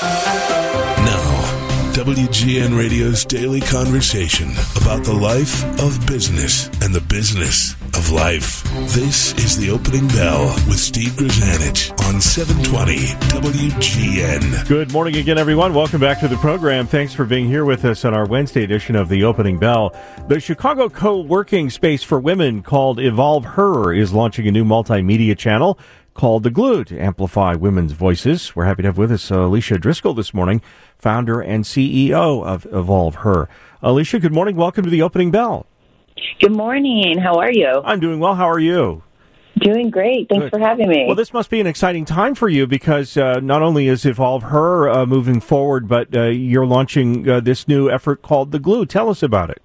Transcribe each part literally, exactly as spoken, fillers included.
Now, W G N Radio's daily conversation about the life of business and the business of life. This is The Opening Bell with Steve Grzanich on seven twenty W G N. Good morning again, everyone. Welcome back to the program. Thanks for being here with us on our Wednesday edition of The Opening Bell. The Chicago co-working space for women called Evolve Her is launching a new multimedia channel called The Glue to amplify women's voices. We're happy to have with us uh, Alicia Driscoll this morning, founder and C E O of Evolve Her. Alicia, good morning. Welcome to The Opening Bell. Good morning. How are you? I'm doing well. How are you? Doing great. Thanks Good. for having me. Well, this must be an exciting time for you because uh, not only is Evolve Her uh, moving forward, but uh, you're launching uh, this new effort called The Glue. Tell us about it.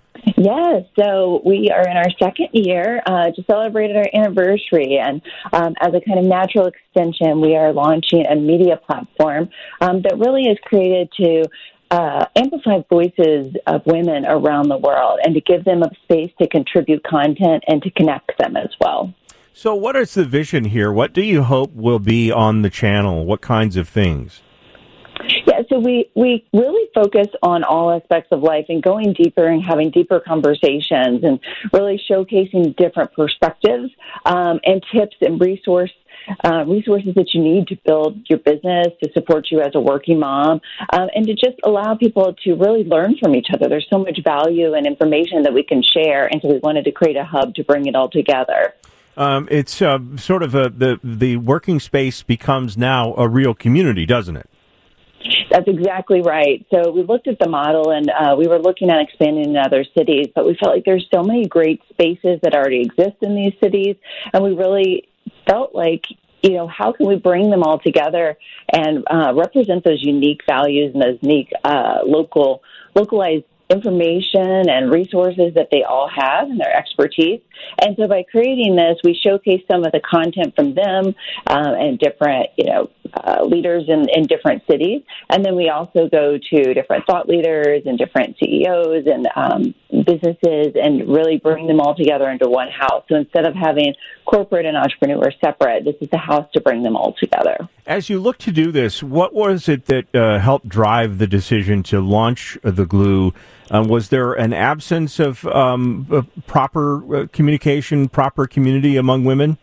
Yes, so we are in our second year, uh, just celebrated our anniversary, and um, as a kind of natural extension, we are launching a media platform um, that really is created to uh, amplify voices of women around the world and to give them a space to contribute content and to connect them as well. So what is the vision here? What do you hope will be on the channel? What kinds of things? Yeah, so we, we really focus on all aspects of life and going deeper and having deeper conversations and really showcasing different perspectives um, and tips and resource uh, resources that you need to build your business, to support you as a working mom, um, and to just allow people to really learn from each other. There's so much value and information that we can share, and so we wanted to create a hub to bring it all together. Um, it's uh, sort of a, the, the working space becomes now a real community, doesn't it? That's exactly right. So we looked at the model, and uh, we were looking at expanding in other cities, but we felt like there's so many great spaces that already exist in these cities, and we really felt like, you know, how can we bring them all together and uh, represent those unique values and those unique uh, local, localized information and resources that they all have and their expertise. And so by creating this, we showcase some of the content from them uh, and different, you know, uh, leaders in, in different cities. And then we also go to different thought leaders and different C E Os and um, businesses and really bring them all together into one house. So instead of having corporate and entrepreneurs separate, this is the house to bring them all together. As you look to do this, what was it that uh, helped drive the decision to launch The Glue? Uh, was there an absence of um, uh, proper uh, communication, proper community among women?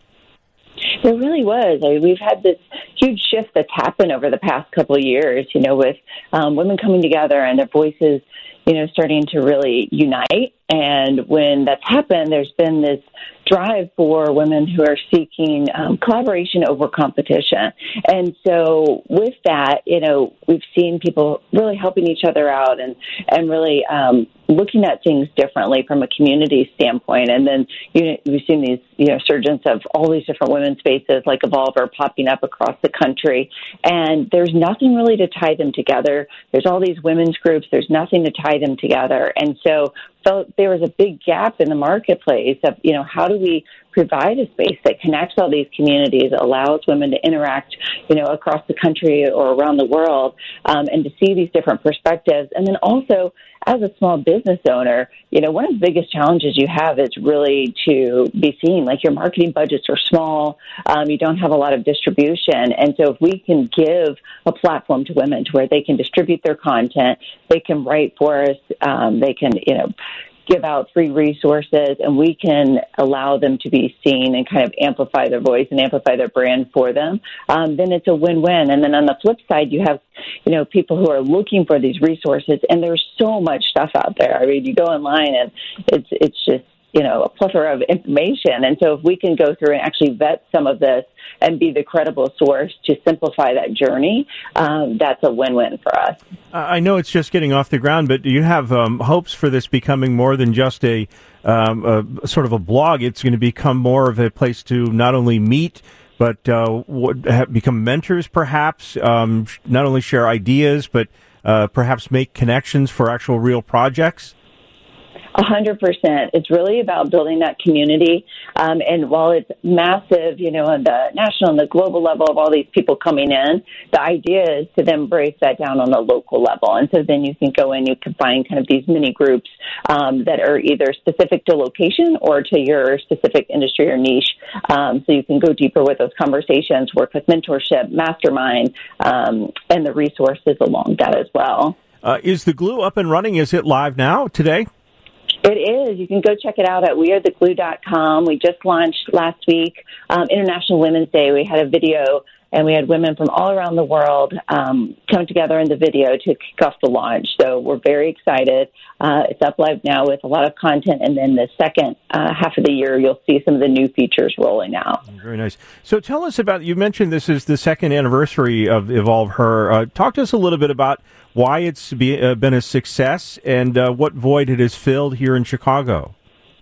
There really was. I mean, we've had this huge shift that's happened over the past couple of years, you know, with um, women coming together and their voices, you know, starting to really unite. And when that's happened, there's been this drive for women who are seeking um, collaboration over competition. And so with that, you know, we've seen people really helping each other out and, and really um, looking at things differently from a community standpoint. And then you know, we've seen these, you know, surgence of all these different women's spaces like Evolve Her popping up across the country. And there's nothing really to tie them together. There's all these women's groups. There's nothing to tie them together. And so felt there was a big gap in the marketplace of, you know, how do we provide a space that connects all these communities, allows women to interact, you know, across the country or around the world, um, and to see these different perspectives. And then also, as a small business owner, you know, one of the biggest challenges you have is really to be seen. Like your marketing budgets are small, um, you don't have a lot of distribution. And so if we can give a platform to women to where they can distribute their content, they can write for us, um, they can, you know, give out free resources, and we can allow them to be seen and kind of amplify their voice and amplify their brand for them, um, then it's a win-win. And then on the flip side, you have, you know, people who are looking for these resources, and there's so much stuff out there. I mean, you go online and it's it's just, you know, a plethora of information. And so if we can go through and actually vet some of this and be the credible source to simplify that journey, um, that's a win-win for us. I know it's just getting off the ground, but do you have um, hopes for this becoming more than just a, um, a sort of a blog? It's going to become more of a place to not only meet, but uh, have become mentors, perhaps, um, not only share ideas, but uh, perhaps make connections for actual real projects? A hundred percent. It's really about building that community. Um, and while it's massive, you know, on the national and the global level of all these people coming in, the idea is to then break that down on a local level. And so then you can go in, you can find kind of these mini groups um, that are either specific to location or to your specific industry or niche. Um, so you can go deeper with those conversations, work with mentorship, mastermind, um, and the resources along that as well. Uh, is the Glue up and running? Is it live now today? It is. You can go check it out at we are the glue dot com. We just launched last week, um, International Women's Day. We had a video, and we had women from all around the world um, come together in the video to kick off the launch. So we're very excited. Uh, it's up live now with a lot of content, and then the second uh, half of the year, you'll see some of the new features rolling out. Very nice. So tell us about, you mentioned this is the second anniversary of Evolve Her. Uh, talk to us a little bit about why it's be, uh, been a success and uh, what void it has filled here in Chicago.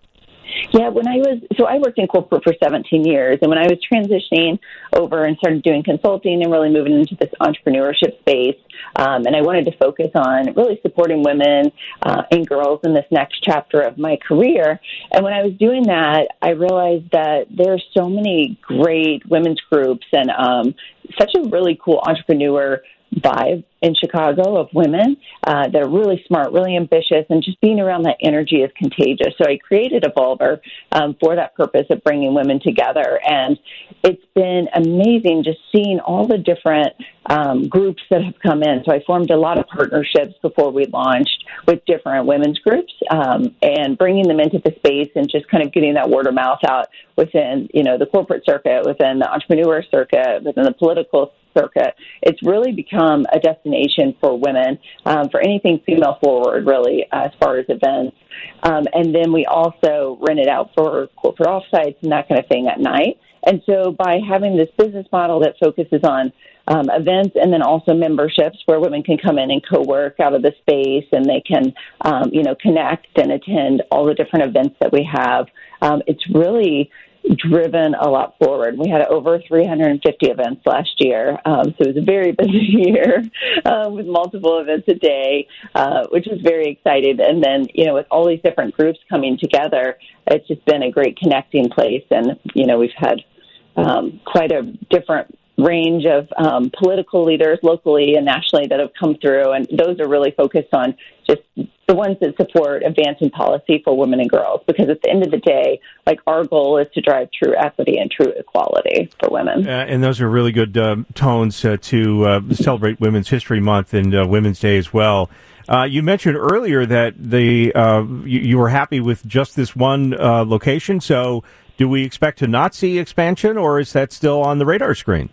Yeah, when I was, so I worked in corporate for seventeen years, and when I was transitioning over and started doing consulting and really moving into this entrepreneurship space, um, and I wanted to focus on really supporting women uh, and girls in this next chapter of my career. And when I was doing that, I realized that there are so many great women's groups and um, such a really cool entrepreneur vibe in Chicago of women uh, that are really smart, really ambitious, and just being around that energy is contagious. So I created Evolve Her um, for that purpose of bringing women together. And it's been amazing just seeing all the different um, groups that have come in. So I formed a lot of partnerships before we launched with different women's groups um, and bringing them into the space and just kind of getting that word of mouth out within, you know, the corporate circuit, within the entrepreneur circuit, within the political circuit. It's really become a destination for women, um, for anything female forward, really, uh, as far as events. Um, and then we also rent it out for corporate offsites and that kind of thing at night. And so by having this business model that focuses on um, events and then also memberships where women can come in and co-work out of the space and they can, um, you know, connect and attend all the different events that we have, um, it's really driven a lot forward. We had over three hundred fifty events last year, um, so it was a very busy year uh, with multiple events a day, uh, which was very exciting. And then, you know, with all these different groups coming together, it's just been a great connecting place. And, you know, we've had um, quite a different range of um, political leaders locally and nationally that have come through, and those are really focused on just the ones that support advancing policy for women and girls, because at the end of the day, like, our goal is to drive true equity and true equality for women. Uh, and those are really good uh, tones uh, to uh, celebrate Women's History Month and uh, Women's Day as well. Uh, you mentioned earlier that the uh, you, you were happy with just this one uh, location, so do we expect to not see expansion, or is that still on the radar screen?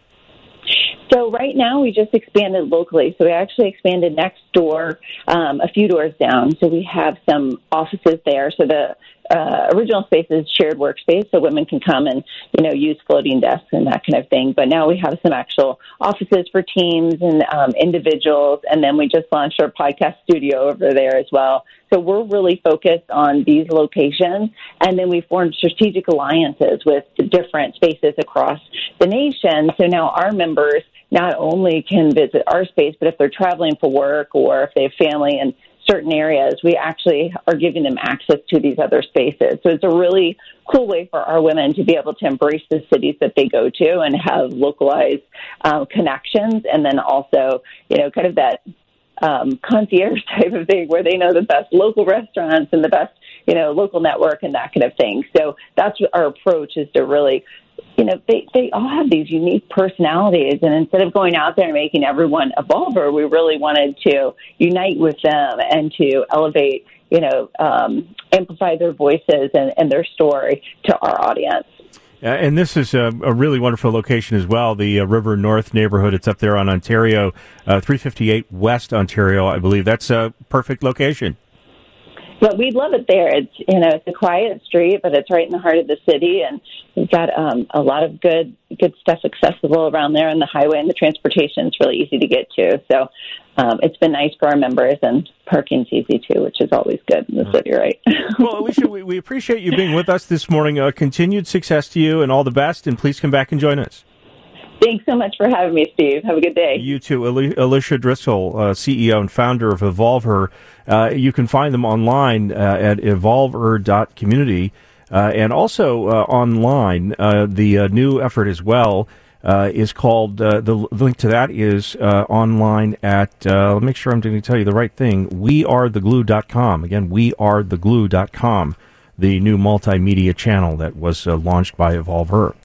So right now we just expanded locally. So we actually expanded next door, um, a few doors down. So we have some offices there. So the uh, original space is shared workspace, so women can come and, you know, use floating desks and that kind of thing. But now we have some actual offices for teams and um, individuals. And then we just launched our podcast studio over there as well. So we're really focused on these locations, and then we formed strategic alliances with the different spaces across the nation. So now our members not only can visit our space, but if they're traveling for work or if they have family in certain areas, we actually are giving them access to these other spaces. So it's a really cool way for our women to be able to embrace the cities that they go to and have localized um, connections, and then also, you know, kind of that Um, concierge type of thing where they know the best local restaurants and the best, you know, local network and that kind of thing. So that's what our approach is, to really, you know, they, they all have these unique personalities. And instead of going out there and making everyone evolve, we really wanted to unite with them and to elevate, you know, um, amplify their voices and, and their story to our audience. Uh, and this is a, a really wonderful location as well, the uh, River North neighborhood. It's up there on Ontario, uh, three fifty-eight West Ontario, I believe. That's a perfect location. But we love it there. It's, you know, it's a quiet street, but it's right in the heart of the city, and we've got um, a lot of good good stuff accessible around there, and the highway and the transportation is really easy to get to. So um, it's been nice for our members, and parking's easy too, which is always good in the city, right? Well, Alicia, we, we appreciate you being with us this morning. Uh, continued success to you and all the best, and please come back and join us. Thanks so much for having me, Steve. Have a good day. You too. Alicia Driscoll, uh, C E O and founder of EvolveHer. Uh, you can find them online uh, at evolveher dot community, uh, and also uh, online, uh, the uh, new effort as well uh, is called, uh, the link to that is uh, online at, uh, let me make sure I'm going to tell you the right thing, we are the glue dot com. Again, we are the glue dot com, the new multimedia channel that was uh, launched by EvolveHer.